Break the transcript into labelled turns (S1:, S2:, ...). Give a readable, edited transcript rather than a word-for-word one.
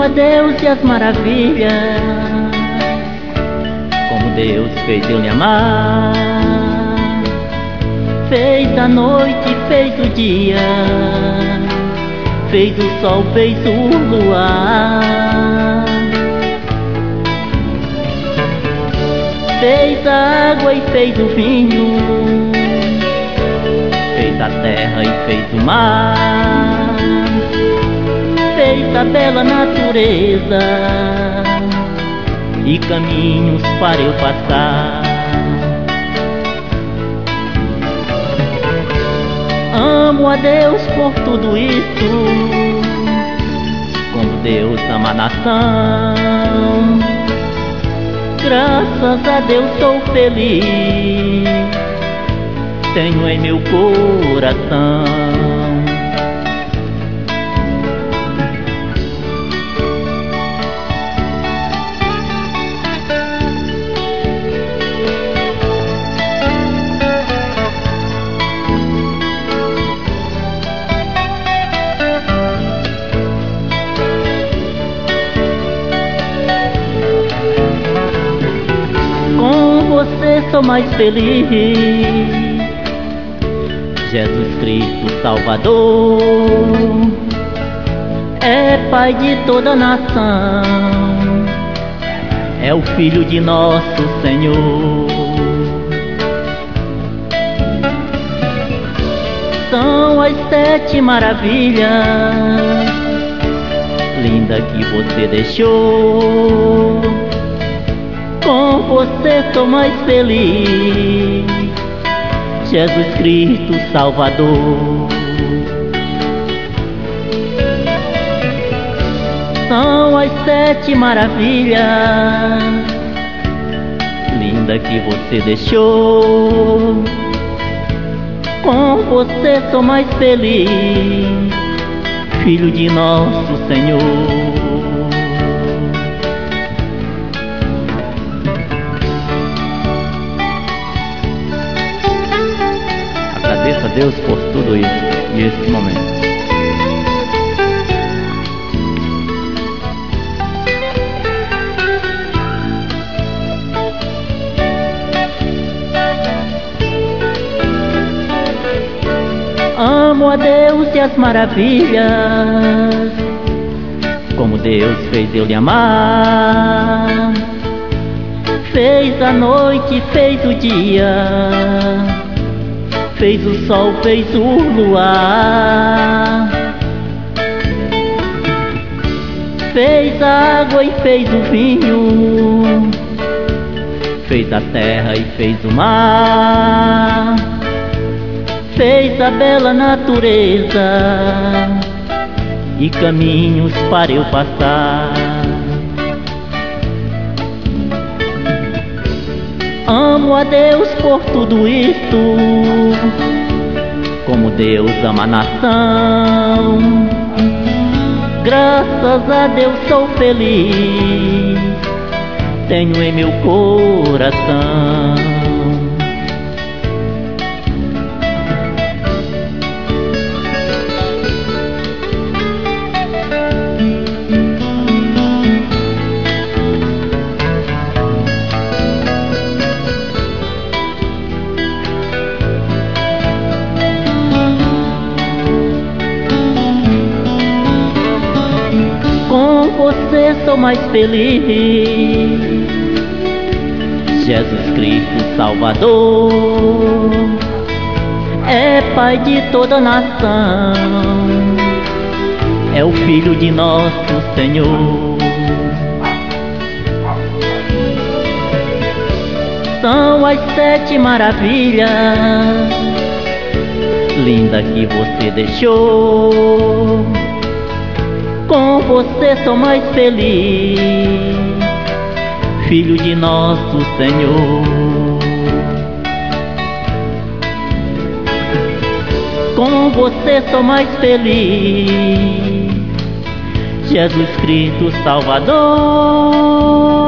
S1: a Deus e as maravilhas, como Deus fez eu lhe amar. Fez a noite, fez o dia, fez o sol, fez o luar. Fez a água e fez o vinho, fez a terra e fez o mar. Fez a bela natureza e caminhos para eu passar. Amo a Deus por tudo isso, como Deus ama a nação. Graças a Deus sou feliz, tenho em meu coração. Você sou mais feliz, Jesus Cristo Salvador, é Pai de toda nação, é o Filho de nosso Senhor. São as 7 maravilhas, linda que você deixou. Com você sou mais feliz, Jesus Cristo Salvador. São as 7 maravilhas, linda que você deixou. Com você sou mais feliz, Filho de nosso Senhor. Agradeço a Deus por tudo isso e esse momento. Amo a Deus e as maravilhas, como Deus fez eu lhe amar. Fez a noite, fez o dia, fez o sol, fez o luar. Fez a água e fez o vinho, fez a terra e fez o mar. Fez a bela natureza e caminhos para eu passar. Amo a Deus por tudo isto, como Deus ama a nação. Graças a Deus sou feliz, tenho em meu coração. Com você sou mais feliz, Jesus Cristo Salvador, é Pai de toda nação, é o Filho de nosso Senhor. São as 7 maravilhas, linda que você deixou. Com você sou mais feliz, Filho de nosso Senhor. Com você sou mais feliz, Jesus Cristo Salvador.